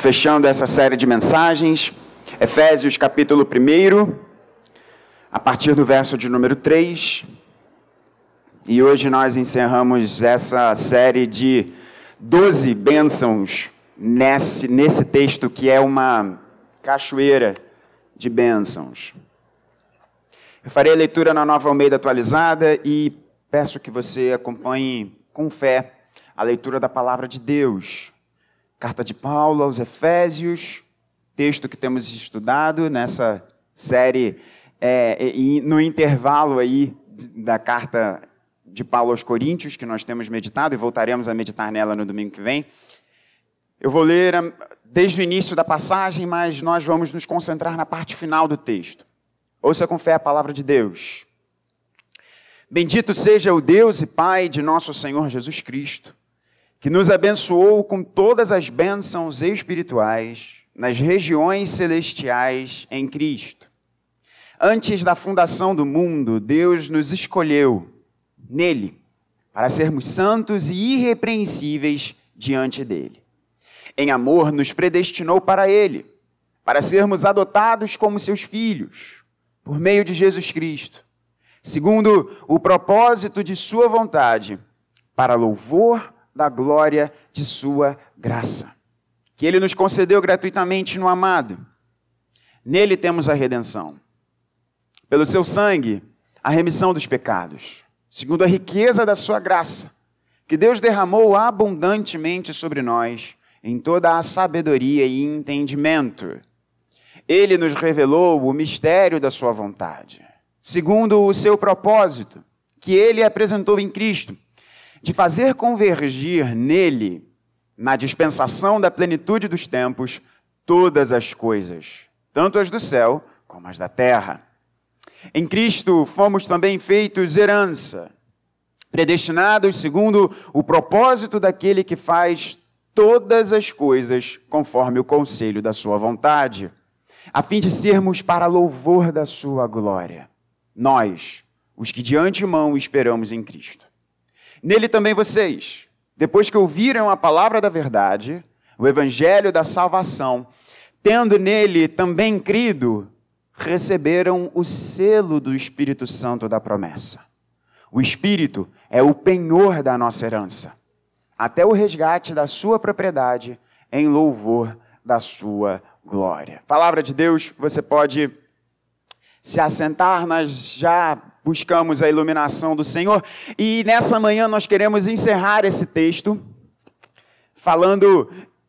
fechando essa série de mensagens, Efésios capítulo 1, a partir do verso de número 3. E hoje nós encerramos essa série de 12 bênçãos nesse texto que é uma cachoeira de bênçãos. Eu farei a leitura na Nova Almeida atualizada e peço que você acompanhe com fé a leitura da palavra de Deus. Carta de Paulo aos Efésios, texto que temos estudado nessa série, e no intervalo aí da carta de Paulo aos Coríntios, que nós temos meditado e voltaremos a meditar nela no domingo que vem. Eu vou ler desde o início da passagem, mas nós vamos nos concentrar na parte final do texto. Ouça com fé a palavra de Deus. Bendito seja o Deus e Pai de nosso Senhor Jesus Cristo, que nos abençoou com todas as bênçãos espirituais nas regiões celestiais em Cristo. Antes da fundação do mundo, Deus nos escolheu nele para sermos santos e irrepreensíveis diante dele. Em amor, nos predestinou para ele, para sermos adotados como seus filhos, por meio de Jesus Cristo, segundo o propósito de sua vontade, para louvor da glória de sua graça, que ele nos concedeu gratuitamente no amado. Nele temos a redenção, pelo seu sangue, a remissão dos pecados, segundo a riqueza da sua graça, que Deus derramou abundantemente sobre nós, em toda a sabedoria e entendimento. Ele nos revelou o mistério da sua vontade, segundo o seu propósito, que ele apresentou em Cristo, de fazer convergir nele, na dispensação da plenitude dos tempos, todas as coisas, tanto as do céu como as da terra. Em Cristo fomos também feitos herança, predestinados segundo o propósito daquele que faz todas as coisas conforme o conselho da sua vontade, a fim de sermos para louvor da sua glória, nós, os que de antemão esperamos em Cristo. Nele também vocês, depois que ouviram a palavra da verdade, o evangelho da salvação, tendo nele também crido, receberam o selo do Espírito Santo da promessa. O Espírito é o penhor da nossa herança, até o resgate da sua propriedade em louvor da sua glória. Palavra de Deus, você pode se assentar, nós já buscamos a iluminação do Senhor e nessa manhã nós queremos encerrar esse texto falando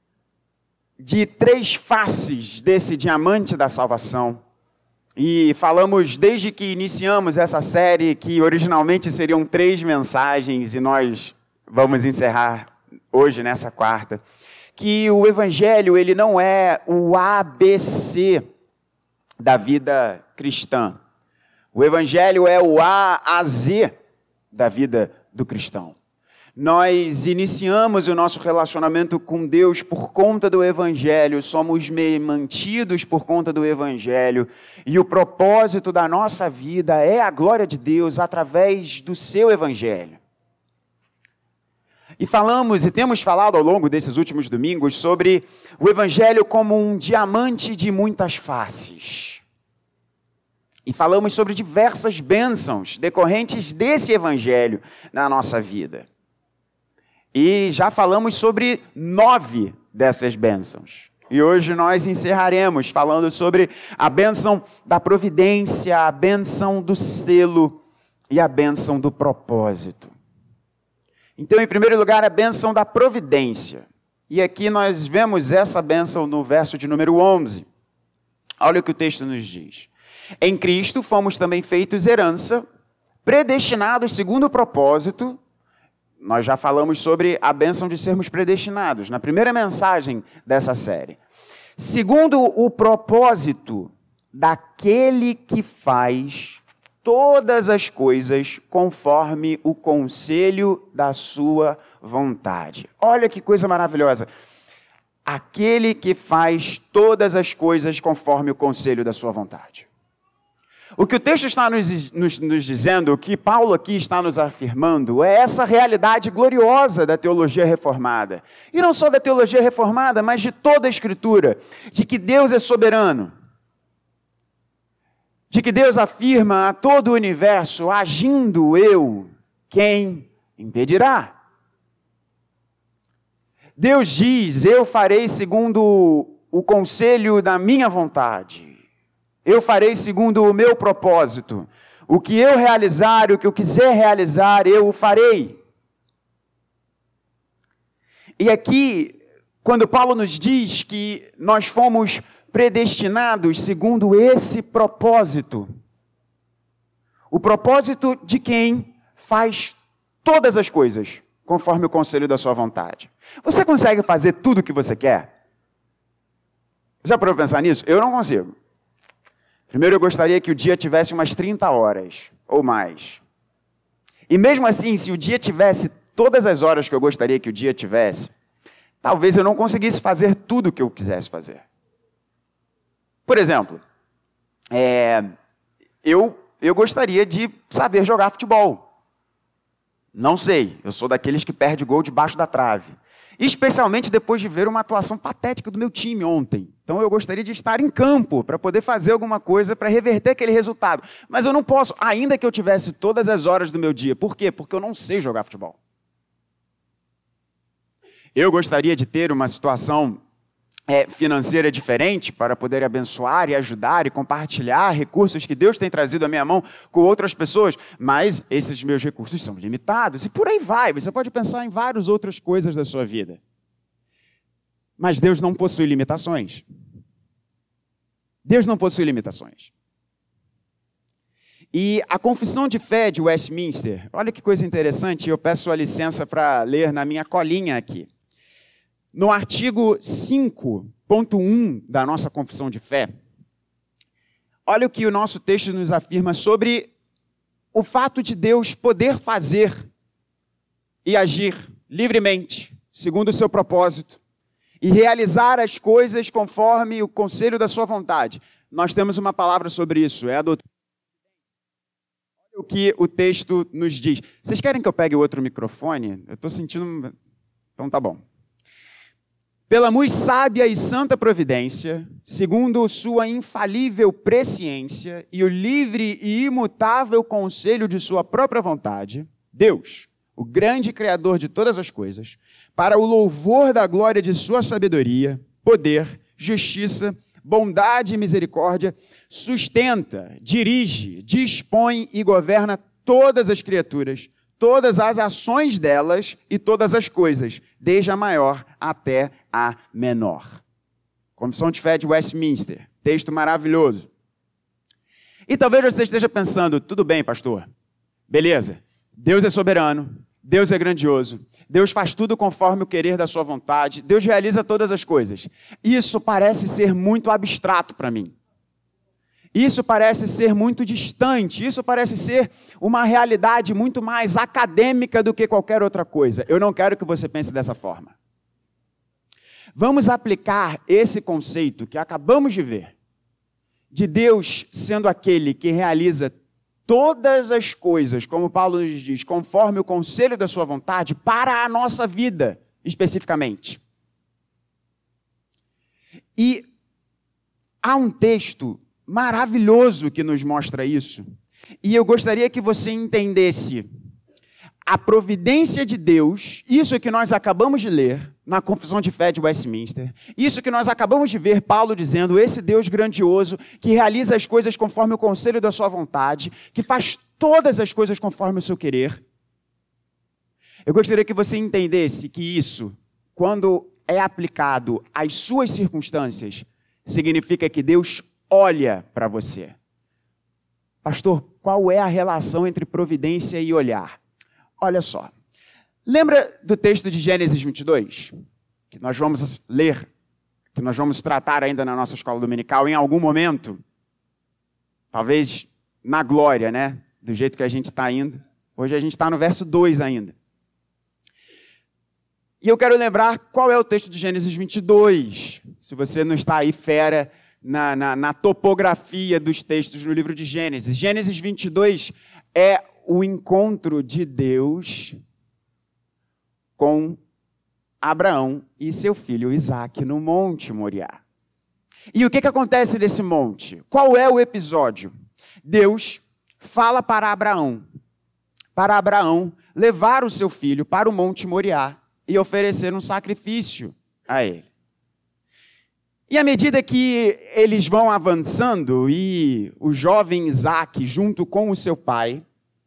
de 3 faces desse diamante da salvação. E falamos desde que iniciamos essa série que originalmente seriam 3 mensagens e nós vamos encerrar hoje nessa quarta, que o Evangelho ele não é o ABC da vida cristã. O Evangelho é o A a Z da vida do cristão. Nós iniciamos o nosso relacionamento com Deus por conta do Evangelho, somos mantidos por conta do Evangelho, e o propósito da nossa vida é a glória de Deus através do seu Evangelho. E falamos e temos falado ao longo desses últimos domingos sobre o Evangelho como um diamante de muitas faces. E falamos sobre diversas bênçãos decorrentes desse Evangelho na nossa vida. E já falamos sobre 9 dessas bênçãos. E hoje nós encerraremos falando sobre a bênção da providência, a bênção do selo e a bênção do propósito. Então, em primeiro lugar, a bênção da providência. E aqui nós vemos essa bênção no verso de número 11. Olha o que o texto nos diz. Em Cristo fomos também feitos herança, predestinados segundo o propósito. Nós já falamos sobre a bênção de sermos predestinados, na primeira mensagem dessa série. Segundo o propósito daquele que faz todas as coisas conforme o conselho da sua vontade. Olha que coisa maravilhosa. Aquele que faz todas as coisas conforme o conselho da sua vontade. O que o texto está nos dizendo, o que Paulo aqui está nos afirmando, é essa realidade gloriosa da teologia reformada. E não só da teologia reformada, mas de toda a Escritura, de que Deus é soberano, de que Deus afirma a todo o universo, agindo eu, quem impedirá? Deus diz, eu farei segundo o conselho da minha vontade. Eu farei segundo o meu propósito. O que eu realizar, o que eu quiser realizar, eu o farei. E aqui, quando Paulo nos diz que nós fomos predestinados segundo esse propósito, o propósito de quem faz todas as coisas conforme o conselho da sua vontade. Você consegue fazer tudo o que você quer? Já parou para pensar nisso? Eu não consigo. Primeiro, eu gostaria que o dia tivesse umas 30 horas ou mais. E mesmo assim, se o dia tivesse todas as horas que eu gostaria que o dia tivesse, talvez eu não conseguisse fazer tudo o que eu quisesse fazer. Por exemplo, eu gostaria de saber jogar futebol. Não sei, eu sou daqueles que perde gol debaixo da trave. Especialmente depois de ver uma atuação patética do meu time ontem. Então eu gostaria de estar em campo para poder fazer alguma coisa para reverter aquele resultado. Mas eu não posso, ainda que eu tivesse todas as horas do meu dia. Por quê? Porque eu não sei jogar futebol. Eu gostaria de ter uma situação financeira diferente para poder abençoar e ajudar e compartilhar recursos que Deus tem trazido à minha mão com outras pessoas, mas esses meus recursos são limitados e por aí vai. Você pode pensar em várias outras coisas da sua vida. Mas Deus não possui limitações. Deus não possui limitações. E a Confissão de Fé de Westminster, olha que coisa interessante, eu peço a licença para ler na minha colinha aqui. No artigo 5.1 da nossa Confissão de Fé, olha o que o nosso texto nos afirma sobre o fato de Deus poder fazer e agir livremente, segundo o seu propósito, e realizar as coisas conforme o conselho da sua vontade. Nós temos uma palavra sobre isso, é a doutrina. Olha o que o texto nos diz. Vocês querem que eu pegue outro microfone? Eu estou sentindo... Então tá bom. Pela muito sábia e santa providência, segundo sua infalível presciência e o livre e imutável conselho de sua própria vontade, Deus, o grande Criador de todas as coisas, para o louvor da glória de sua sabedoria, poder, justiça, bondade e misericórdia, sustenta, dirige, dispõe e governa todas as criaturas, todas as ações delas e todas as coisas, desde a maior até a menor. Confissão de Fé de Westminster, texto maravilhoso. E talvez você esteja pensando, tudo bem, pastor, beleza, Deus é soberano, Deus é grandioso, Deus faz tudo conforme o querer da sua vontade, Deus realiza todas as coisas. Isso parece ser muito abstrato para mim. Isso parece ser muito distante, isso parece ser uma realidade muito mais acadêmica do que qualquer outra coisa. Eu não quero que você pense dessa forma. Vamos aplicar esse conceito que acabamos de ver, de Deus sendo aquele que realiza todas as coisas, como Paulo nos diz, conforme o conselho da sua vontade, para a nossa vida, especificamente. E há um texto maravilhoso que nos mostra isso. E eu gostaria que você entendesse a providência de Deus, isso que nós acabamos de ler na Confissão de Fé de Westminster, isso que nós acabamos de ver Paulo dizendo, esse Deus grandioso que realiza as coisas conforme o conselho da sua vontade, que faz todas as coisas conforme o seu querer. Eu gostaria que você entendesse que isso, quando é aplicado às suas circunstâncias, significa que Deus olha para você. Pastor, qual é a relação entre providência e olhar? Olha só. Lembra do texto de Gênesis 22? Que nós vamos ler, que nós vamos tratar ainda na nossa escola dominical em algum momento? Talvez na glória, né? Do jeito que a gente está indo. Hoje a gente está no verso 2 ainda. E eu quero lembrar qual é o texto de Gênesis 22. Se você não está aí fera na topografia dos textos no livro de Gênesis. Gênesis 22 é o encontro de Deus com Abraão e seu filho Isaque no Monte Moriá. E o que acontece nesse monte? Qual é o episódio? Deus fala para Abraão levar o seu filho para o Monte Moriá e oferecer um sacrifício a ele. E à medida que eles vão avançando e o jovem Isaque, junto com o seu pai,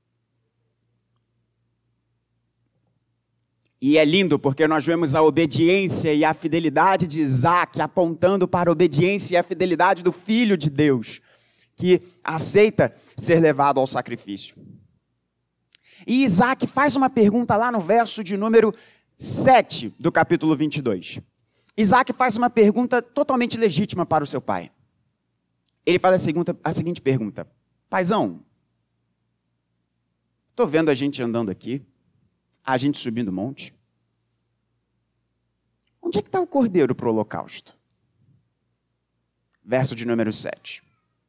e é lindo porque nós vemos a obediência e a fidelidade de Isaque apontando para a obediência e a fidelidade do Filho de Deus, que aceita ser levado ao sacrifício. E Isaque faz uma pergunta lá no verso de número 7 do capítulo 22. Isaque faz uma pergunta totalmente legítima para o seu pai. Ele faz a seguinte pergunta: paizão, estou vendo a gente andando aqui, a gente subindo o monte. Onde é que está o cordeiro para o holocausto? Verso de número 7.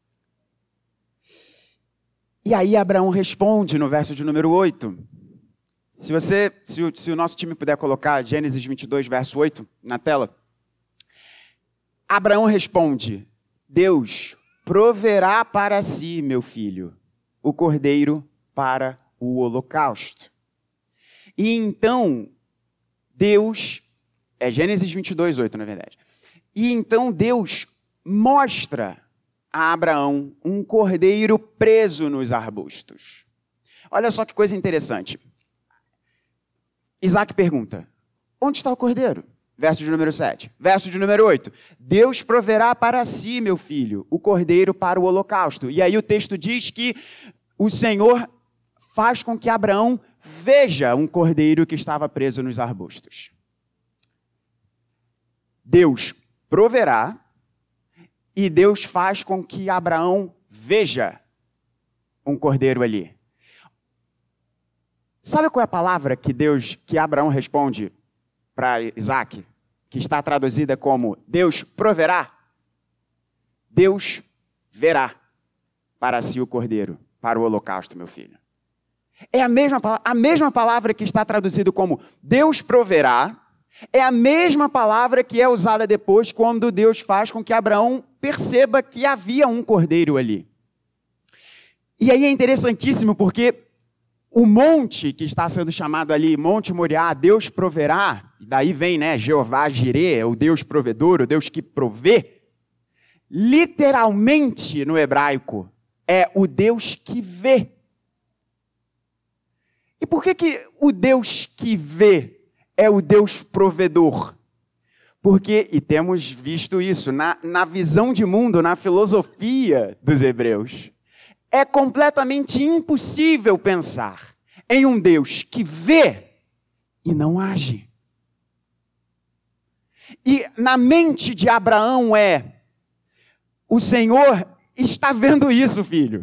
E aí Abraão responde no verso de número 8. Se o nosso time puder colocar Gênesis 22, verso 8 na tela. Abraão responde: Deus proverá para si, meu filho, o cordeiro para o holocausto. E então, Deus, Gênesis 22, 8, na verdade. E então Deus mostra a Abraão um cordeiro preso nos arbustos. Olha só que coisa interessante. Isaque pergunta: onde está o cordeiro? Verso de número 7. Verso de número 8. Deus proverá para si, meu filho, o cordeiro para o holocausto. E aí o texto diz que o Senhor faz com que Abraão veja um cordeiro que estava preso nos arbustos. Deus proverá e Deus faz com que Abraão veja um cordeiro ali. Sabe qual é a palavra que Abraão responde para Isaque, que está traduzida como Deus proverá? Deus verá para si o cordeiro, para o holocausto, meu filho. É a mesma palavra que está traduzida como Deus proverá, é a mesma palavra que é usada depois quando Deus faz com que Abraão perceba que havia um cordeiro ali. E aí é interessantíssimo porque o monte que está sendo chamado ali, Monte Moriá, Deus proverá, e daí vem, Jeová Jirê, o Deus provedor, o Deus que provê, literalmente no hebraico, é o Deus que vê. E por que o Deus que vê é o Deus provedor? Porque, e temos visto isso na visão de mundo, na filosofia dos hebreus, é completamente impossível pensar em um Deus que vê e não age. E na mente de Abraão o Senhor está vendo isso, filho.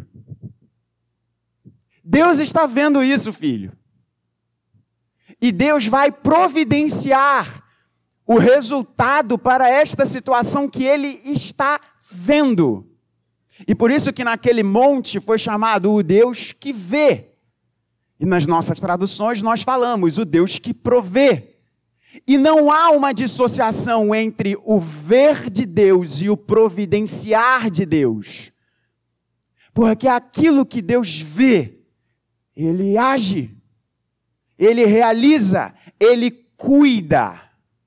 Deus está vendo isso, filho. E Deus vai providenciar o resultado para esta situação que ele está vendo. E por isso que naquele monte foi chamado o Deus que vê. E nas nossas traduções nós falamos o Deus que provê. E não há uma dissociação entre o ver de Deus e o providenciar de Deus. Porque aquilo que Deus vê, Ele age, Ele realiza, Ele cuida.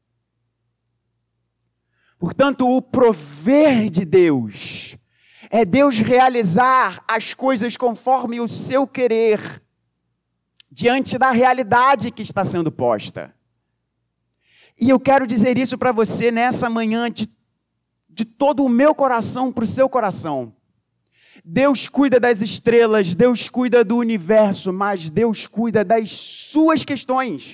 Portanto, o prover de Deus é Deus realizar as coisas conforme o seu querer, diante da realidade que está sendo posta. E eu quero dizer isso para você nessa manhã, de todo o meu coração para o seu coração. Deus cuida das estrelas, Deus cuida do universo, mas Deus cuida das suas questões.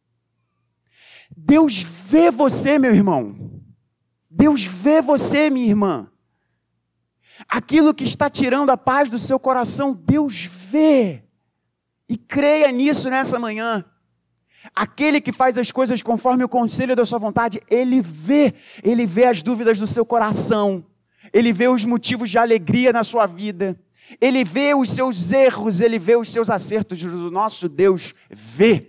Deus vê você, meu irmão. Deus vê você, minha irmã. Aquilo que está tirando a paz do seu coração, Deus vê. E creia nisso nessa manhã. Aquele que faz as coisas conforme o conselho da sua vontade, Ele vê as dúvidas do seu coração. Ele vê os motivos de alegria na sua vida. Ele vê os seus erros, Ele vê os seus acertos. O nosso Deus vê.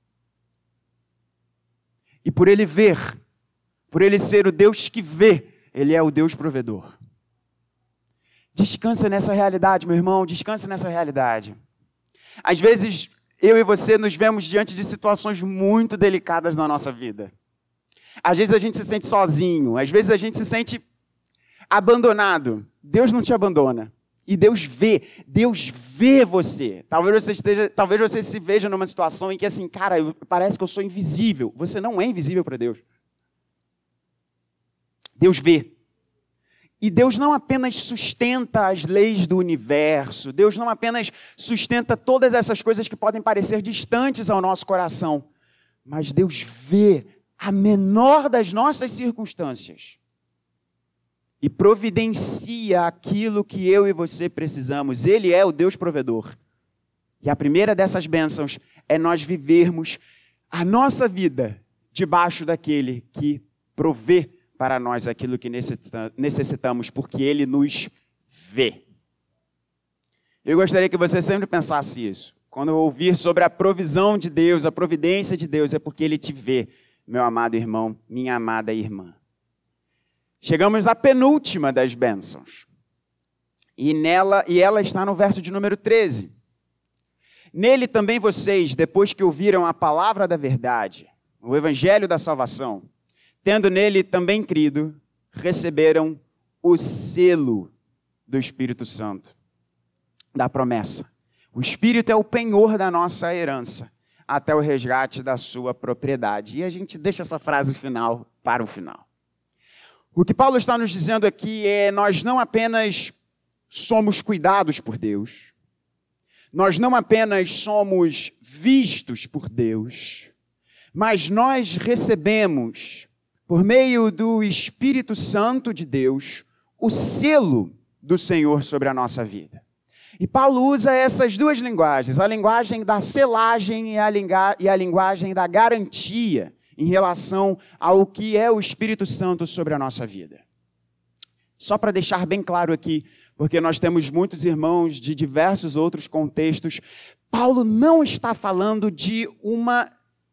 E por Ele ver, por Ele ser o Deus que vê, Ele é o Deus provedor. Descansa nessa realidade, meu irmão, descansa nessa realidade. Às vezes, eu e você nos vemos diante de situações muito delicadas na nossa vida. Às vezes a gente se sente sozinho, às vezes a gente se sente abandonado. Deus não te abandona. E Deus vê você. Talvez você se veja numa situação em que assim, cara, parece que eu sou invisível. Você não é invisível para Deus. Deus vê. E Deus não apenas sustenta as leis do universo, Deus não apenas sustenta todas essas coisas que podem parecer distantes ao nosso coração, mas Deus vê a menor das nossas circunstâncias e providencia aquilo que eu e você precisamos. Ele é o Deus provedor. E a primeira dessas bênçãos é nós vivermos a nossa vida debaixo daquele que provê para nós aquilo que necessitamos, porque Ele nos vê. Eu gostaria que você sempre pensasse isso. Quando eu ouvir sobre a provisão de Deus, a providência de Deus, é porque Ele te vê, meu amado irmão, minha amada irmã. Chegamos à penúltima das bênçãos. E ela está no verso de número 13. Nele também vocês, depois que ouviram a palavra da verdade, o evangelho da salvação, tendo nele também crido, receberam o selo do Espírito Santo, da promessa. O Espírito é o penhor da nossa herança, até o resgate da sua propriedade. E a gente deixa essa frase final para o final. O que Paulo está nos dizendo aqui é: nós não apenas somos cuidados por Deus, nós não apenas somos vistos por Deus, mas nós recebemos, por meio do Espírito Santo de Deus, o selo do Senhor sobre a nossa vida. E Paulo usa essas duas linguagens, a linguagem da selagem e a linguagem da garantia em relação ao que é o Espírito Santo sobre a nossa vida. Só para deixar bem claro aqui, porque nós temos muitos irmãos de diversos outros contextos, Paulo não está falando de uma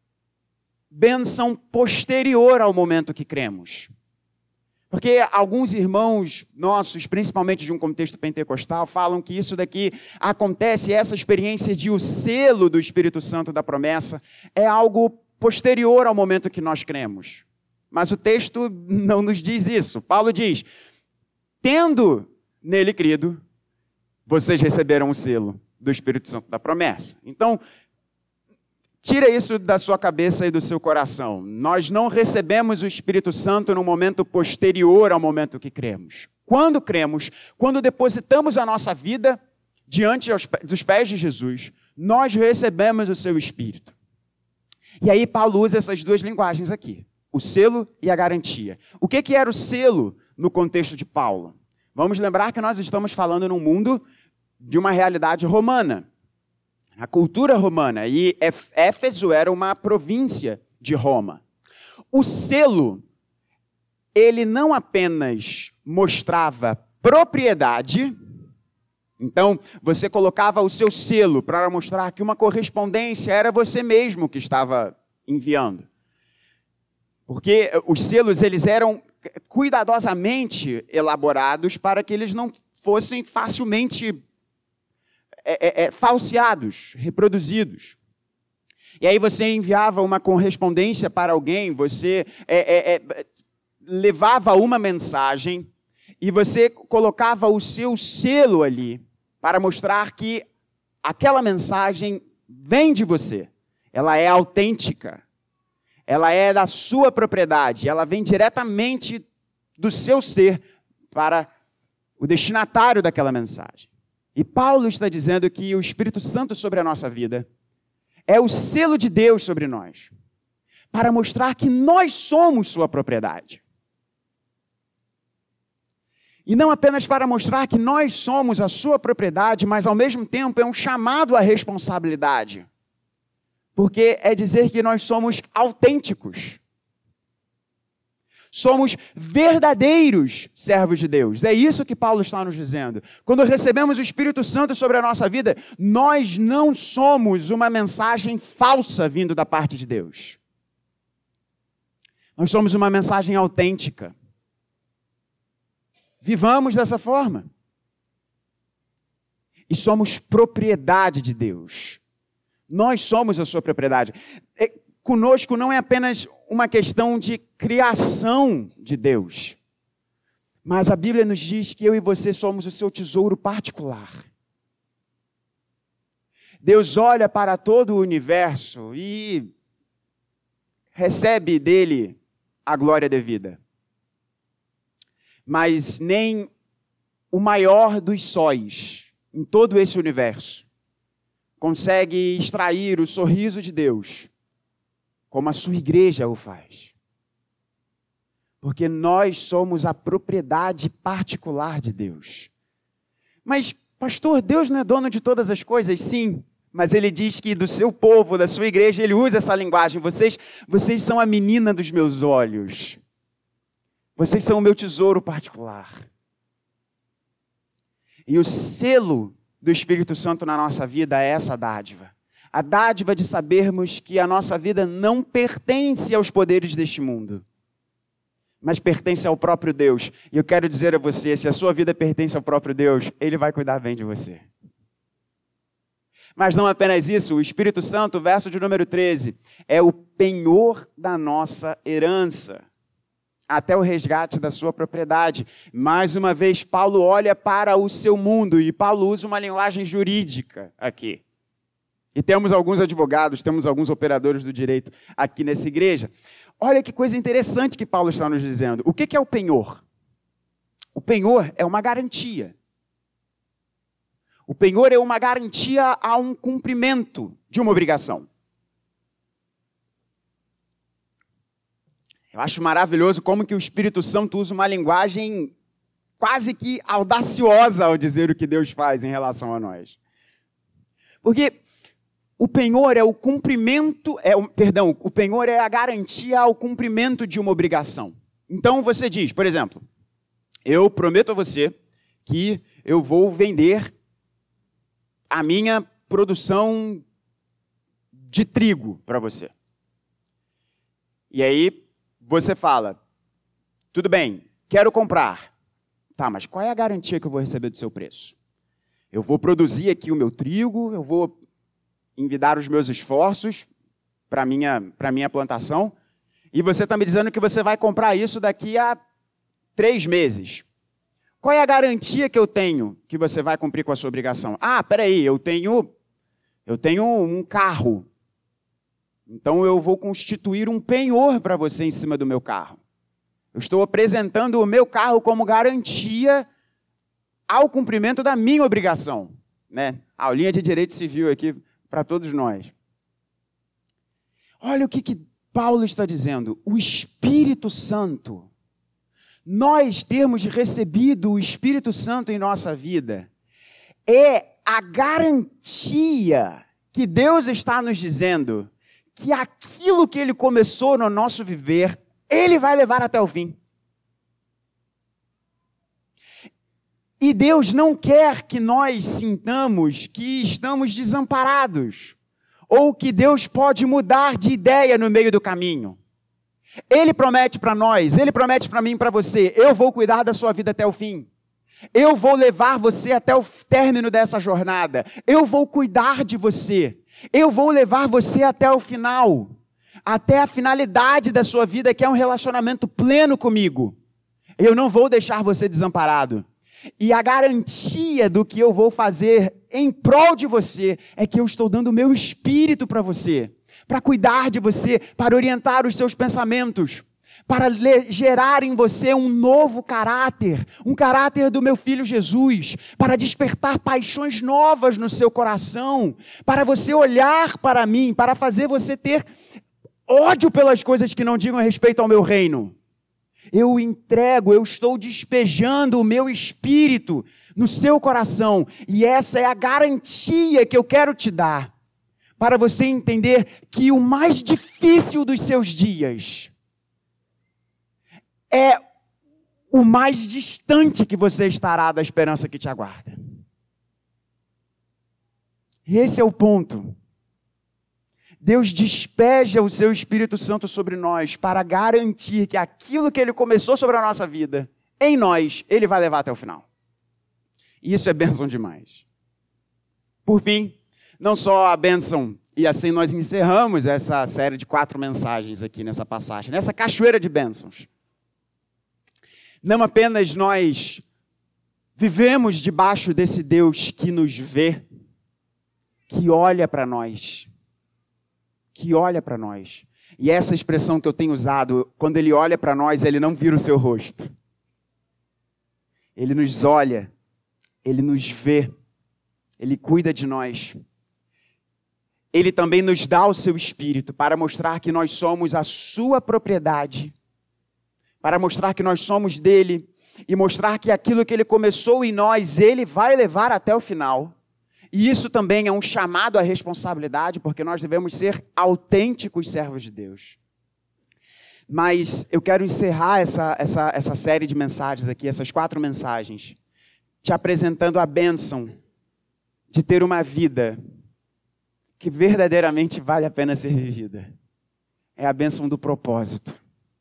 bênção posterior ao momento que cremos. Porque alguns irmãos nossos, principalmente de um contexto pentecostal, falam que isso daqui acontece, essa experiência de o selo do Espírito Santo da promessa é algo posterior ao momento que nós cremos. Mas o texto não nos diz isso. Paulo diz: tendo nele crido, vocês receberam o selo do Espírito Santo da promessa. Então, tira isso da sua cabeça e do seu coração. Nós não recebemos o Espírito Santo no momento posterior ao momento que cremos. Quando cremos, quando depositamos a nossa vida diante dos pés de Jesus, nós recebemos o seu Espírito. E aí Paulo usa essas duas linguagens aqui, o selo e a garantia. O que era o selo no contexto de Paulo? Vamos lembrar que nós estamos falando num mundo de uma realidade romana. A cultura romana, e Éfeso era uma província de Roma. O selo, ele não apenas mostrava propriedade, então você colocava o seu selo para mostrar que uma correspondência era você mesmo que estava enviando. Porque os selos, eles eram cuidadosamente elaborados para que eles não fossem facilmente falseados, reproduzidos. E aí você enviava uma correspondência para alguém, você levava uma mensagem e você colocava o seu selo ali para mostrar que aquela mensagem vem de você. Ela é autêntica. Ela é da sua propriedade. Ela vem diretamente do seu ser para o destinatário daquela mensagem. E Paulo está dizendo que o Espírito Santo sobre a nossa vida é o selo de Deus sobre nós, para mostrar que nós somos sua propriedade. E não apenas para mostrar que nós somos a sua propriedade, mas ao mesmo tempo é um chamado à responsabilidade. Porque é dizer que nós somos autênticos. somos verdadeiros servos de Deus. É isso que Paulo está nos dizendo. Quando recebemos o Espírito Santo sobre a nossa vida, nós não somos uma mensagem falsa vindo da parte de Deus. Nós somos uma mensagem autêntica. Vivamos dessa forma. E somos propriedade de Deus. Nós somos a sua propriedade. Conosco não é apenas uma questão de criação de Deus, mas a Bíblia nos diz que eu e você somos o seu tesouro particular. Deus olha para todo o universo e recebe dele a glória devida. Mas nem o maior dos sóis em todo esse universo consegue extrair o sorriso de Deus como a sua igreja o faz. Porque nós somos a propriedade particular de Deus. Mas, pastor, Deus não é dono de todas as coisas? Sim, mas ele diz que do seu povo, da sua igreja, ele usa essa linguagem. Vocês são a menina dos meus olhos. Vocês são o meu tesouro particular. E o selo do Espírito Santo na nossa vida é essa dádiva. A dádiva de sabermos que a nossa vida não pertence aos poderes deste mundo, mas pertence ao próprio Deus. E eu quero dizer a você, se a sua vida pertence ao próprio Deus, Ele vai cuidar bem de você. Mas não apenas isso, o Espírito Santo, verso de número 13, é o penhor da nossa herança, até o resgate da sua propriedade. Mais uma vez, Paulo olha para o seu mundo, e Paulo usa uma linguagem jurídica aqui. E temos alguns advogados, temos alguns operadores do direito aqui nessa igreja. Olha que coisa interessante que Paulo está nos dizendo. O que é o penhor? O penhor é uma garantia. O penhor é uma garantia a um cumprimento de uma obrigação. Eu acho maravilhoso como que o Espírito Santo usa uma linguagem quase que audaciosa ao dizer o que Deus faz em relação a nós. Porque o penhor é o cumprimento, o penhor é a garantia ao cumprimento de uma obrigação. Então você diz, por exemplo, eu prometo a você que eu vou vender a minha produção de trigo para você. E aí você fala, tudo bem, quero comprar. Tá, mas qual é a garantia que eu vou receber do seu preço? Eu vou produzir aqui o meu trigo, eu vou envidar os meus esforços para a minha plantação, e você está me dizendo que você vai comprar isso daqui a 3 meses. Qual é a garantia que eu tenho que você vai cumprir com a sua obrigação? Ah, peraí, eu tenho um carro, então eu vou constituir um penhor para você em cima do meu carro. Eu estou apresentando o meu carro como garantia ao cumprimento da minha obrigação, né? Aulinha de direito civil aqui para todos nós. Olha o que Paulo está dizendo. O Espírito Santo, nós termos recebido o Espírito Santo em nossa vida, é a garantia que Deus está nos dizendo que aquilo que Ele começou no nosso viver, Ele vai levar até o fim. E Deus não quer que nós sintamos que estamos desamparados, ou que Deus pode mudar de ideia no meio do caminho. Ele promete para nós, Ele promete para mim e para você, eu vou cuidar da sua vida até o fim. Eu vou levar você até o término dessa jornada. Eu vou cuidar de você. Eu vou levar você até o final, até a finalidade da sua vida, que é um relacionamento pleno comigo. Eu não vou deixar você desamparado. E a garantia do que eu vou fazer em prol de você é que eu estou dando o meu espírito para você, para cuidar de você, para orientar os seus pensamentos, para gerar em você um novo caráter, um caráter do meu filho Jesus, para despertar paixões novas no seu coração, para você olhar para mim, para fazer você ter ódio pelas coisas que não digam respeito ao meu reino. Eu estou despejando o meu espírito no seu coração, e essa é a garantia que eu quero te dar, para você entender que o mais difícil dos seus dias é o mais distante que você estará da esperança que te aguarda. Esse é o ponto. Deus despeja o seu Espírito Santo sobre nós para garantir que aquilo que Ele começou sobre a nossa vida, em nós, Ele vai levar até o final. E isso é bênção demais. Por fim, não só a bênção, e assim nós encerramos essa série de 4 mensagens aqui nessa passagem, nessa cachoeira de bênçãos. Não apenas nós vivemos debaixo desse Deus que nos vê, que olha para nós. Que olha para nós. E essa expressão que eu tenho usado, quando Ele olha para nós, Ele não vira o seu rosto. Ele nos olha, Ele nos vê, Ele cuida de nós. Ele também nos dá o seu Espírito para mostrar que nós somos a sua propriedade, para mostrar que nós somos dele e mostrar que aquilo que Ele começou em nós, Ele vai levar até o final. E isso também é um chamado à responsabilidade, porque nós devemos ser autênticos servos de Deus. Mas eu quero encerrar essa série de mensagens aqui, essas 4 mensagens, te apresentando a bênção de ter uma vida que verdadeiramente vale a pena ser vivida. É a bênção do propósito.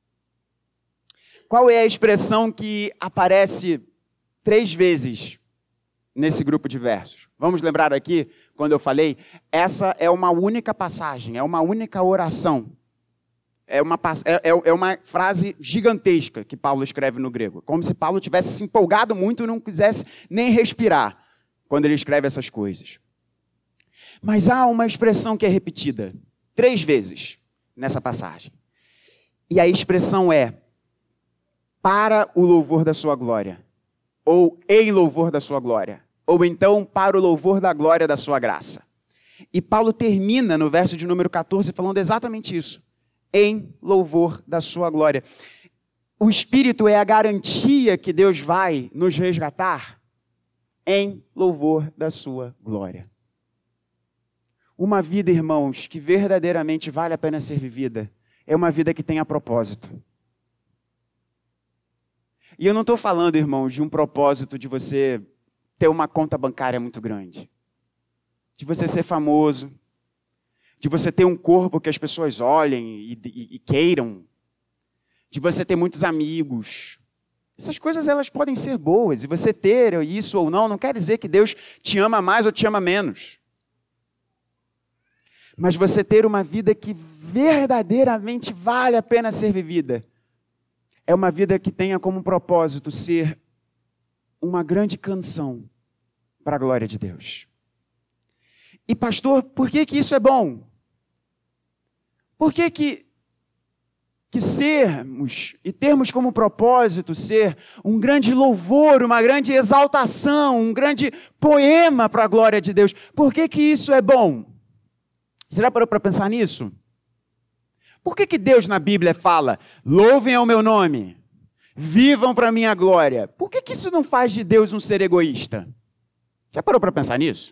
Qual é a expressão que aparece 3 vezes nesse grupo de versos? Vamos lembrar aqui, quando eu falei, essa é uma única passagem, é uma única oração. É uma frase gigantesca que Paulo escreve no grego. Como se Paulo tivesse se empolgado muito e não quisesse nem respirar quando ele escreve essas coisas. Mas há uma expressão que é repetida 3 vezes nessa passagem. E a expressão é para o louvor da sua glória, ou em louvor da sua glória, ou então para o louvor da glória da sua graça. E Paulo termina no verso de número 14 falando exatamente isso, em louvor da sua glória. O Espírito é a garantia que Deus vai nos resgatar em louvor da sua glória. Uma vida, irmãos, que verdadeiramente vale a pena ser vivida, é uma vida que tenha propósito. E eu não estou falando, irmãos, de um propósito de você ter uma conta bancária muito grande, de você ser famoso, de você ter um corpo que as pessoas olhem e queiram, de você ter muitos amigos. Essas coisas elas podem ser boas, e você ter isso ou não quer dizer que Deus te ama mais ou te ama menos. Mas você ter uma vida que verdadeiramente vale a pena ser vivida, é uma vida que tenha como propósito ser uma grande canção para a glória de Deus. E pastor, por que isso é bom? Por que sermos e termos como propósito ser um grande louvor, uma grande exaltação, um grande poema para a glória de Deus? Por que isso é bom? Você já parou para pensar nisso? Por que Deus na Bíblia fala, louvem ao meu nome, vivam para a minha glória? Por que isso não faz de Deus um ser egoísta? Já parou para pensar nisso?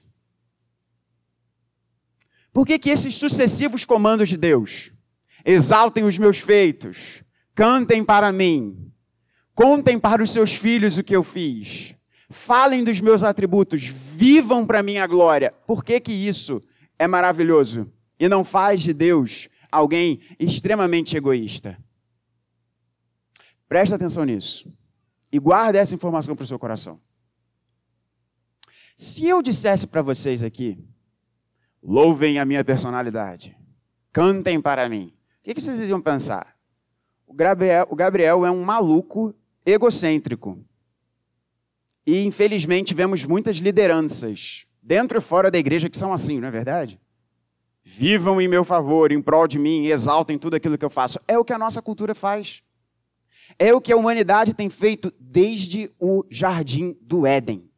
Por que esses sucessivos comandos de Deus, exaltem os meus feitos, cantem para mim, contem para os seus filhos o que eu fiz, falem dos meus atributos, vivam para a minha glória? Por que isso é maravilhoso e não faz de Deus alguém extremamente egoísta? Presta atenção nisso e guarda essa informação para o seu coração. Se eu dissesse para vocês aqui, louvem a minha personalidade, cantem para mim, o que vocês iam pensar? O Gabriel é um maluco egocêntrico. E infelizmente vemos muitas lideranças dentro e fora da igreja que são assim, não é verdade? Vivam em meu favor, em prol de mim, exaltem tudo aquilo que eu faço. É o que a nossa cultura faz. É o que a humanidade tem feito desde o jardim do Éden.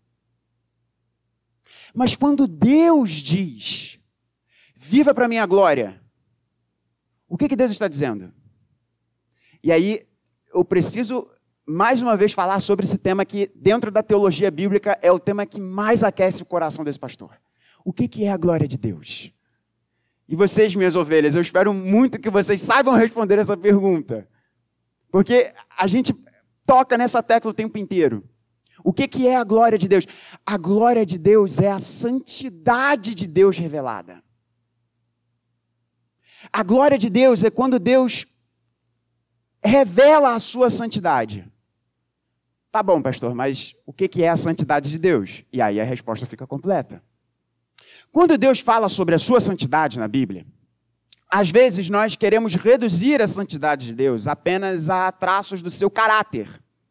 Mas quando Deus diz, viva para a minha glória, o que Deus está dizendo? E aí eu preciso mais uma vez falar sobre esse tema que dentro da teologia bíblica é o tema que mais aquece o coração desse pastor. O que é a glória de Deus? E vocês, minhas ovelhas, eu espero muito que vocês saibam responder essa pergunta. Porque a gente toca nessa tecla o tempo inteiro. O que é a glória de Deus? A glória de Deus é a santidade de Deus revelada. A glória de Deus é quando Deus revela a sua santidade. Tá bom, pastor, mas o que é a santidade de Deus? E aí a resposta fica completa. Quando Deus fala sobre a sua santidade na Bíblia, às vezes nós queremos reduzir a santidade de Deus apenas a traços do seu caráter.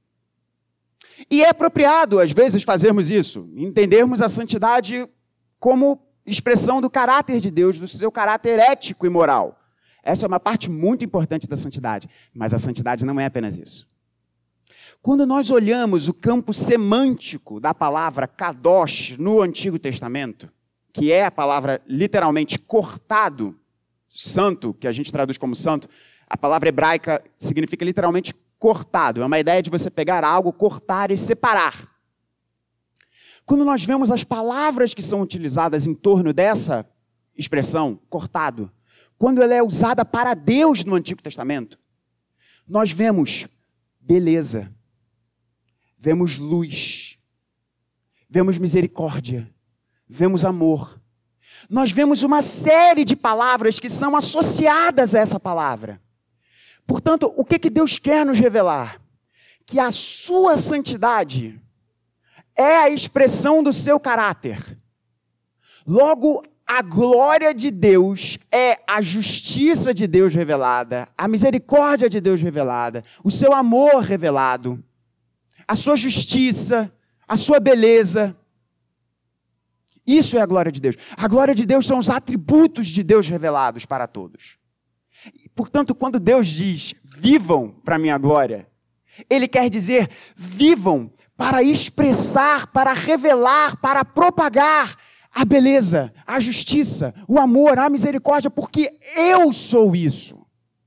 E é apropriado, às vezes, fazermos isso, entendermos a santidade como expressão do caráter de Deus, do seu caráter ético e moral. Essa é uma parte muito importante da santidade, mas a santidade não é apenas isso. Quando nós olhamos o campo semântico da palavra kadosh no Antigo Testamento, que é a palavra literalmente cortado, santo, que a gente traduz como santo, a palavra hebraica significa literalmente cortado. É uma ideia de você pegar algo, cortar e separar. Quando nós vemos as palavras que são utilizadas em torno dessa expressão, cortado, quando ela é usada para Deus no Antigo Testamento, nós vemos beleza, vemos luz, vemos misericórdia, vemos amor. Nós vemos uma série de palavras que são associadas a essa palavra. Portanto, o que Deus quer nos revelar? Que a sua santidade é a expressão do seu caráter. Logo, a glória de Deus é a justiça de Deus revelada, a misericórdia de Deus revelada, o seu amor revelado, a sua justiça, a sua beleza. Isso é a glória de Deus. A glória de Deus são os atributos de Deus revelados para todos. Portanto, quando Deus diz, vivam para a minha glória, Ele quer dizer, vivam para expressar, para revelar, para propagar a beleza, a justiça, o amor, a misericórdia, porque eu sou isso.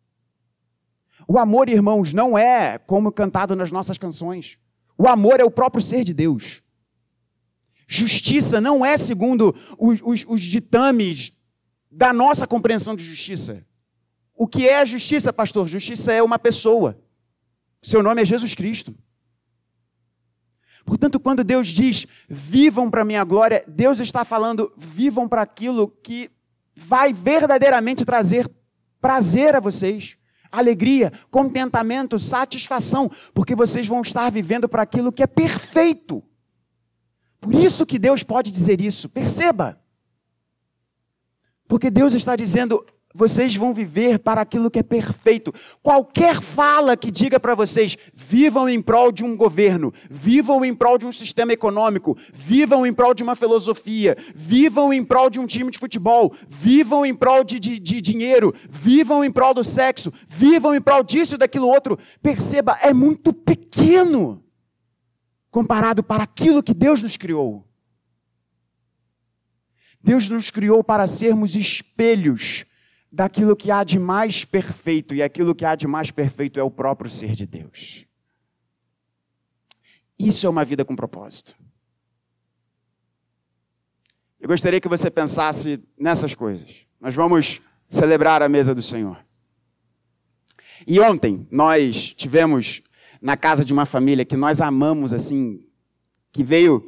O amor, irmãos, não é como cantado nas nossas canções. O amor é o próprio ser de Deus. Justiça não é segundo os ditames da nossa compreensão de justiça. O que é a justiça, pastor? Justiça é uma pessoa. Seu nome é Jesus Cristo. Portanto, quando Deus diz, vivam para a minha glória, Deus está falando, vivam para aquilo que vai verdadeiramente trazer prazer a vocês, alegria, contentamento, satisfação, porque vocês vão estar vivendo para aquilo que é perfeito. Por isso que Deus pode dizer isso, perceba. Porque Deus está dizendo, vocês vão viver para aquilo que é perfeito. Qualquer fala que diga para vocês, vivam em prol de um governo, vivam em prol de um sistema econômico, vivam em prol de uma filosofia, vivam em prol de um time de futebol, vivam em prol de dinheiro, vivam em prol do sexo, vivam em prol disso e daquilo outro. Perceba, é muito pequeno comparado para aquilo que Deus nos criou. Deus nos criou para sermos espelhos daquilo que há de mais perfeito, e aquilo que há de mais perfeito é o próprio ser de Deus. Isso é uma vida com propósito. Eu gostaria que você pensasse nessas coisas. Nós vamos celebrar a mesa do Senhor. E ontem nós tivemos na casa de uma família que nós amamos, assim, que veio...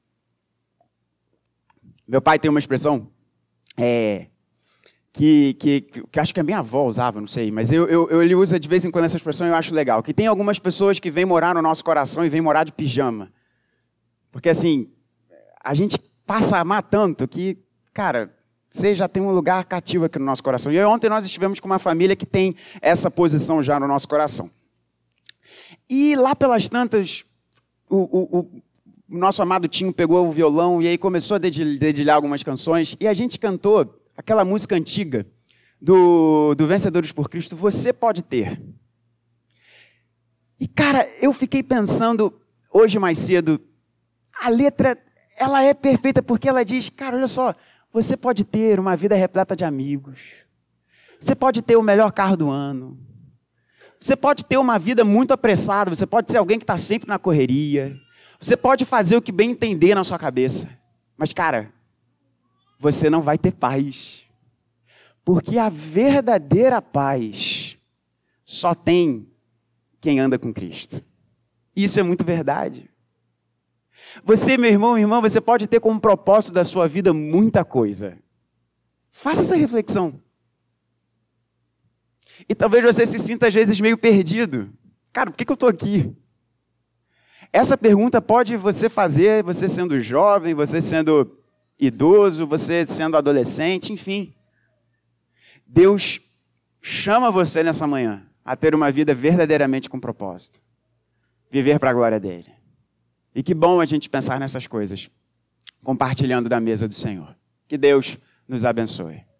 Meu pai tem uma expressão, que acho que a minha avó usava, não sei, mas ele usa de vez em quando essa expressão e eu acho legal, que tem algumas pessoas que vêm morar no nosso coração e vêm morar de pijama. Porque assim, a gente passa a amar tanto que, cara, você já tem um lugar cativo aqui no nosso coração. E ontem nós estivemos com uma família que tem essa posição já no nosso coração. E lá pelas tantas, o nosso amado Tinho pegou o violão e aí começou a dedilhar algumas canções e a gente cantou aquela música antiga do Vencedores por Cristo, Você Pode Ter. E, cara, eu fiquei pensando, hoje mais cedo, a letra, ela é perfeita porque ela diz, cara, olha só, você pode ter uma vida repleta de amigos, você pode ter o melhor carro do ano, você pode ter uma vida muito apressada, você pode ser alguém que está sempre na correria, você pode fazer o que bem entender na sua cabeça, mas, cara, você não vai ter paz. Porque a verdadeira paz só tem quem anda com Cristo. Isso é muito verdade. Você, meu irmão, minha irmã, você pode ter como propósito da sua vida muita coisa. Faça essa reflexão. E talvez você se sinta às vezes meio perdido. Cara, por que eu estou aqui? Essa pergunta pode você fazer, você sendo jovem, você sendo idoso, você sendo adolescente, enfim. Deus chama você nessa manhã a ter uma vida verdadeiramente com propósito. Viver para a glória dele. E que bom a gente pensar nessas coisas, compartilhando da mesa do Senhor. Que Deus nos abençoe.